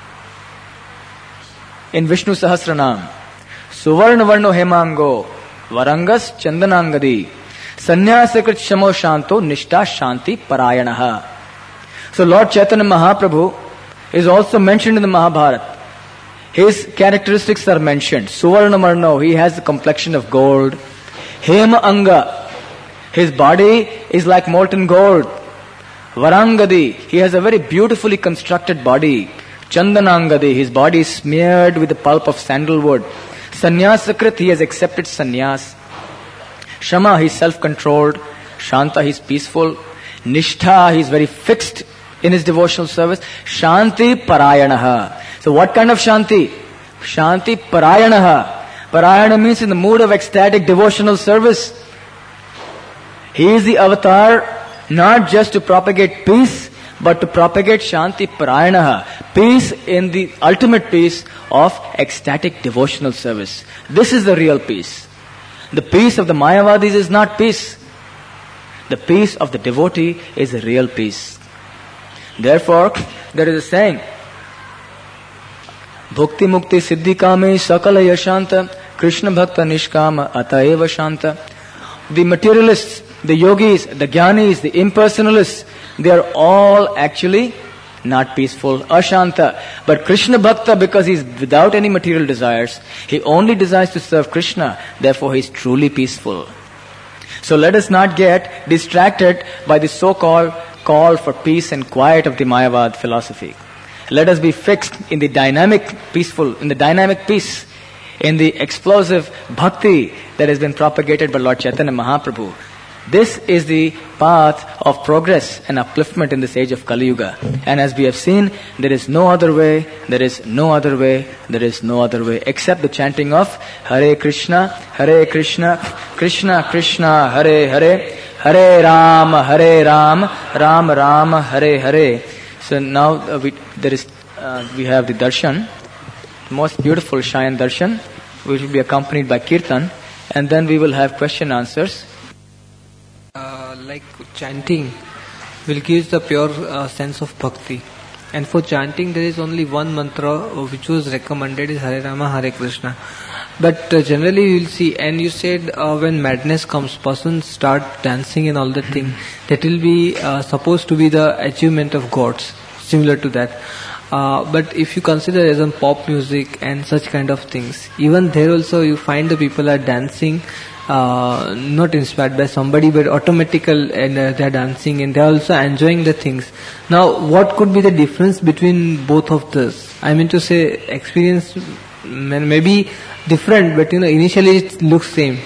In Vishnu Sahasranam. Suvarna Varno Hemango Varangas Chandanangadi Sanyasakrit Shamo Shanto Nishta Shanti Parayanaha. So Lord Chaitanya Mahaprabhu is also mentioned in the Mahabharata. His characteristics are mentioned. Suvarna Varno, he has the complexion of gold. Hema Anga, his body is like molten gold. Varangadi, he has a very beautifully constructed body. Chandanangadi, his body is smeared with the pulp of sandalwood. Sanyasakrit, he has accepted sannyas. Shama, he is self-controlled. Shanta, he is peaceful. Nishtha, he is very fixed in his devotional service. Shanti Parayanaha. So what kind of Shanti? Shanti Parayanaha. Parayana means in the mood of ecstatic devotional service. He is the avatar not just to propagate peace, but to propagate Shanti Parayanaha. Peace in the ultimate peace of ecstatic devotional service. This is the real peace. The peace of the Mayavadis is not peace. The peace of the devotee is a real peace. Therefore, there is a saying, Bhukti Mukti Siddhi Kame Sakala Yashanta Krishna Bhakta Nishkama Ataeva Shanta. The materialists, the yogis, the jnanis, the impersonalists, they are all actually not peaceful, ashanta. But Krishna Bhakta, because he is without any material desires, he only desires to serve Krishna, therefore he is truly peaceful. So let us not get distracted by the so-called call for peace and quiet of the Mayavad philosophy. Let us be fixed in the dynamic peaceful, in the dynamic peace, in the explosive bhakti that has been propagated by Lord Chaitanya Mahaprabhu. This is the path of progress and upliftment in this age of Kali Yuga. And as we have seen, there is no other way, there is no other way, there is no other way except the chanting of Hare Krishna, Hare Krishna, Krishna Krishna, Hare Hare, Hare Rama, Hare Rama, Rama Rama, Hare Hare. So now uh, we there is uh, we have the darshan, most beautiful Shayan darshan, which will be accompanied by kirtan, and then we will have question answers. Uh, like chanting will give the pure uh, sense of bhakti, and for chanting there is only one mantra which was recommended is Hare Rama, Hare Krishna. But uh, generally you will see, and you said uh, when madness comes, person start dancing and all that thing, that will be uh, supposed to be the achievement of gods, similar to that. Uh, but if you consider as in pop music and such kind of things, even there also you find the people are dancing, uh, not inspired by somebody, but automatical, and uh, they are dancing and they are also enjoying the things. Now, what could be the difference between both of this? I mean to say, experience may be different, but you know, initially it looks same.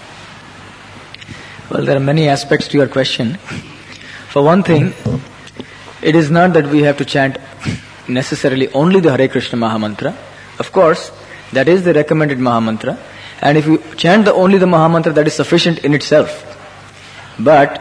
Well, there are many aspects to your question. For one thing, it is not that we have to chant necessarily only the Hare Krishna Mahamantra. Of course, that is the recommended Mahamantra. And if you chant the only the Mahamantra, that is sufficient in itself. But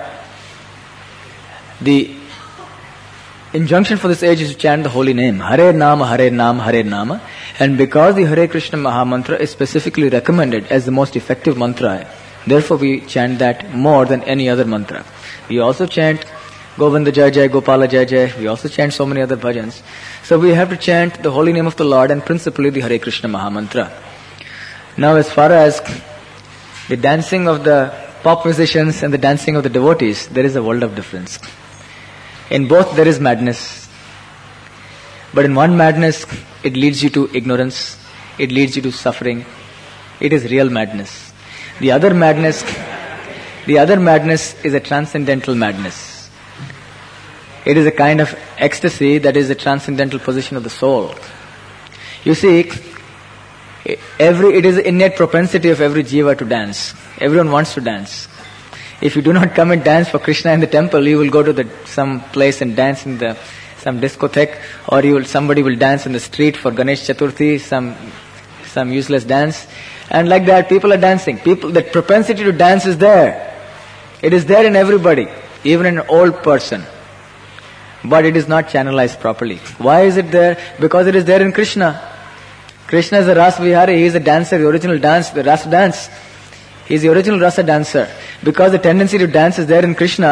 the injunction for this age is to chant the holy name. Hare Nama, Hare Nama, Hare Nama. And because the Hare Krishna Mahamantra is specifically recommended as the most effective mantra, therefore we chant that more than any other mantra. We also chant Govinda Jai Jai, Gopala Jai Jai. We also chant so many other bhajans. So we have to chant the holy name of the Lord and principally the Hare Krishna Mahamantra. Now as far as the dancing of the pop musicians and the dancing of the devotees, there is a world of difference. In both there is madness. But in one madness, it leads you to ignorance. It leads you to suffering. It is real madness. The other madness, the other madness is a transcendental madness. It is a kind of ecstasy that is a transcendental position of the soul. You see, every it is the innate propensity of every jiva to dance. Everyone wants to dance. If you do not come and dance for Krishna in the temple, you will go to the some place and dance in the some discotheque, or you will somebody will dance in the street for Ganesh Chaturthi, some some useless dance, and like that people are dancing. People, that propensity to dance is there. It is there in everybody, even in an old person. But it is not channelized properly. Why is it there? Because it is there in Krishna. Krishna is the Ras Vihari, he is the dancer, the original dance, the Rasa dance. He is the original Rasa dancer. Because the tendency to dance is there in Krishna,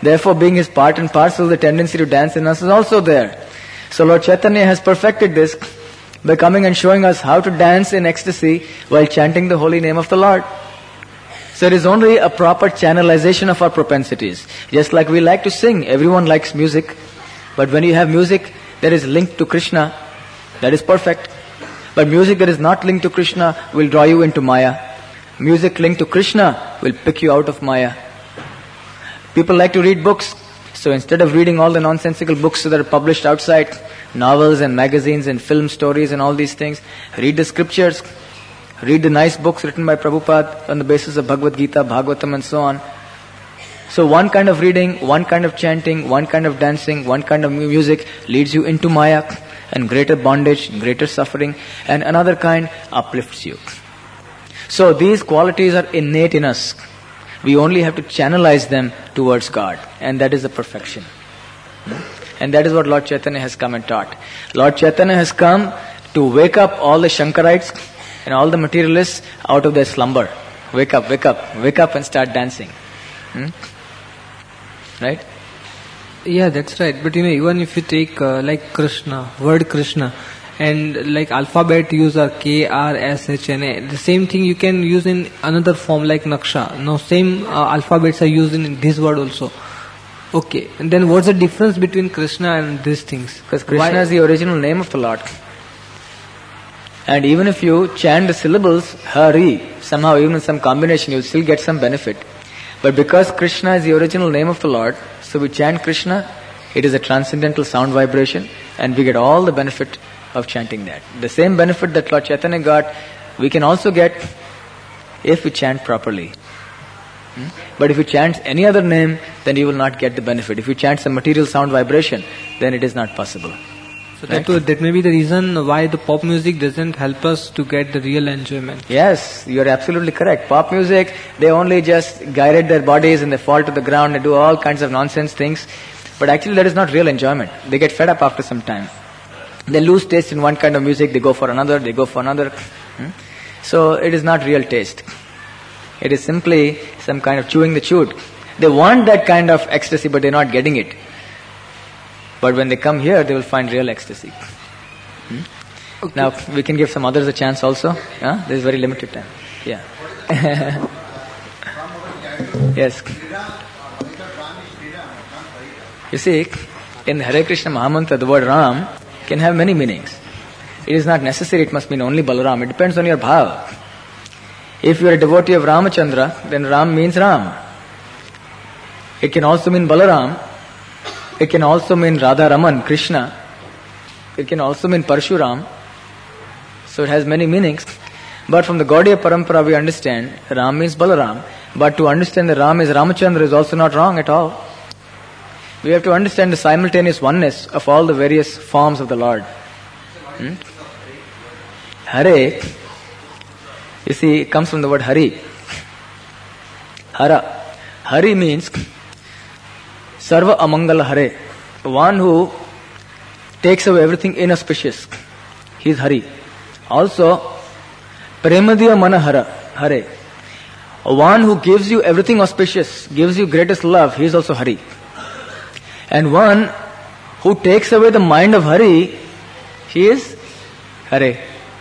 Therefore, being his part and parcel, the tendency to dance in us is also there. So Lord Chaitanya has perfected this by coming and showing us how to dance in ecstasy while chanting the holy name of the Lord. So it is only a proper channelization of our propensities. Just like we like to sing, everyone likes music. But when you have music that is linked to Krishna, that is perfect. But music that is not linked to Krishna will draw you into Maya. Music linked to Krishna will pick you out of Maya. People like to read books. So instead of reading all the nonsensical books that are published outside, novels and magazines and film stories and all these things, read the scriptures, read the nice books written by Prabhupada on the basis of Bhagavad Gita, Bhagavatam and so on. So one kind of reading, one kind of chanting, one kind of dancing, one kind of music leads you into Maya and greater bondage, greater suffering, and another kind uplifts you. So these qualities are innate in us. We only have to channelize them towards God, and that is the perfection. And that is what Lord Chaitanya has come and taught. Lord Chaitanya has come to wake up all the Shankarites and all the materialists out of their slumber. Wake up, wake up, wake up and start dancing. Hmm? Right? Yeah, that's right. But you know, even if you take uh, like Krishna, word Krishna, and like alphabet user K, R, S, H, N, A, the same thing you can use in another form like Naksha. Now same uh, alphabets are used in this word also. Okay, and then what's the difference between Krishna and these things? Because Krishna Why? is the original name of the Lord. And even if you chant the syllables, Hari, somehow even in some combination you still get some benefit. But because Krishna is the original name of the Lord, so we chant Krishna, it is a transcendental sound vibration, and we get all the benefit of chanting that. The same benefit that Lord Chaitanya got, we can also get if we chant properly. Hmm? But if you chant any other name, then you will not get the benefit. If you chant some material sound vibration, then it is not possible. So right? that, that may be the reason why the pop music doesn't help us to get the real enjoyment. Yes, you are absolutely correct. Pop music, they only just gyrate their bodies and they fall to the ground and do all kinds of nonsense things. But actually that is not real enjoyment. They get fed up after some time. They lose taste in one kind of music, they go for another, they go for another. Hmm? So it is not real taste. It is simply some kind of chewing the chewed. They want that kind of ecstasy, but they're not getting it. But when they come here, they will find real ecstasy. Hmm? Okay. Now, we can give some others a chance also. Huh? There is very limited time. Yeah. Yes. You see, in Hare Krishna Mahamantra, the word Ram can have many meanings. It is not necessary, it must mean only Balaram. It depends on your bhava. If you are a devotee of Ramachandra, then Ram means Ram. It can also mean Balaram. It can also mean Radha Raman, Krishna. It can also mean Parshuram. So it has many meanings. But from the Gaudiya Parampara we understand Ram means Balaram. But to understand that Ram is Ramachandra is also not wrong at all. We have to understand the simultaneous oneness of all the various forms of the Lord. Hmm? Hare, you see, it comes from the word Hari. Hara. Hari means Sarva Amangala Hare. One who takes away everything inauspicious. He is Hari. Also, Premadiya Manahara Hare. One who gives you everything auspicious, gives you greatest love, he is also Hari. And one who takes away the mind of Hari, he is Hare.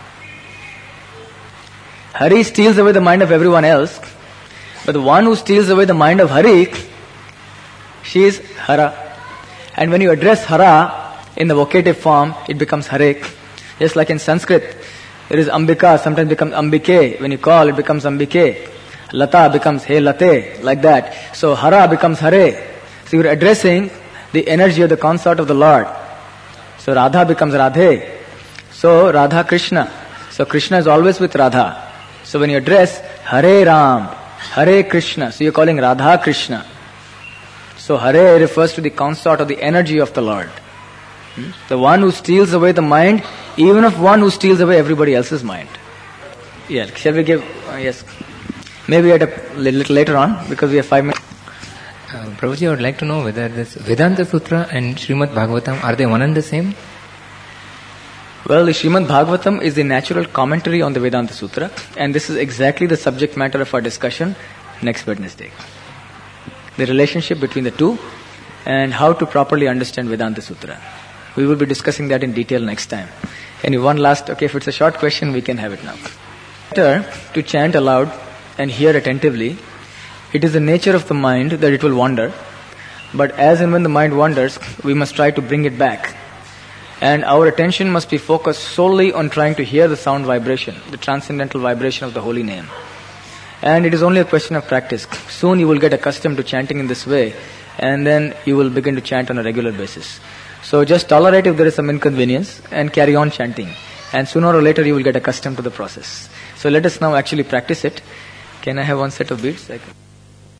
Hari steals away the mind of everyone else, but the one who steals away the mind of Hari, she is Hara. And when you address Hara in the vocative form, it becomes Hare. Just like in Sanskrit, there is Ambika, sometimes becomes Ambike. When you call, it becomes Ambike. Lata becomes He Late, like that. So Hara becomes Hare. So you are addressing the energy of the consort of the Lord. So Radha becomes Radhe. So Radha Krishna. So Krishna is always with Radha. So when you address Hare Ram, Hare Krishna, so you're calling Radha Krishna. So Hare refers to the consort of the energy of the Lord. Hmm? The one who steals away the mind, even of one who steals away everybody else's mind. Yeah, shall we give, uh, yes. Maybe at a little later on, because we have five minutes. Uh, Prabhuji, I would like to know whether this Vedanta Sutra and Srimad Bhagavatam, are they one and the same? Well, the Srimad Bhagavatam is the natural commentary on the Vedanta Sutra, and this is exactly the subject matter of our discussion next Wednesday. the relationship between the two, and how to properly understand Vedanta Sutra. We will be discussing that in detail next time. And one last, okay, if it's a short question, we can have it now. Better to chant aloud and hear attentively. It is the nature of the mind that it will wander, but as and when the mind wanders, we must try to bring it back. And our attention must be focused solely on trying to hear the sound vibration, the transcendental vibration of the holy name. And it is only a question of practice. Soon you will get accustomed to chanting in this way, and then you will begin to chant on a regular basis. So just tolerate if there is some inconvenience and carry on chanting. And sooner or later you will get accustomed to the process. So let us now actually practice it. Can I have one set of beads? I can.